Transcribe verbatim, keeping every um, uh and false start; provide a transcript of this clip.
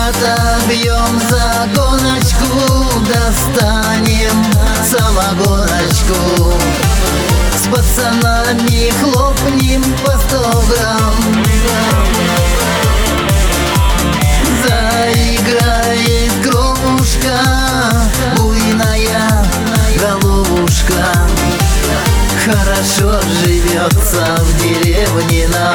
Отобьем за гоночку, достанем самогоночку, с пацанами хлопнем по сто грамм. Заиграет кровушка, буйная головушка. Хорошо живется в деревне нам.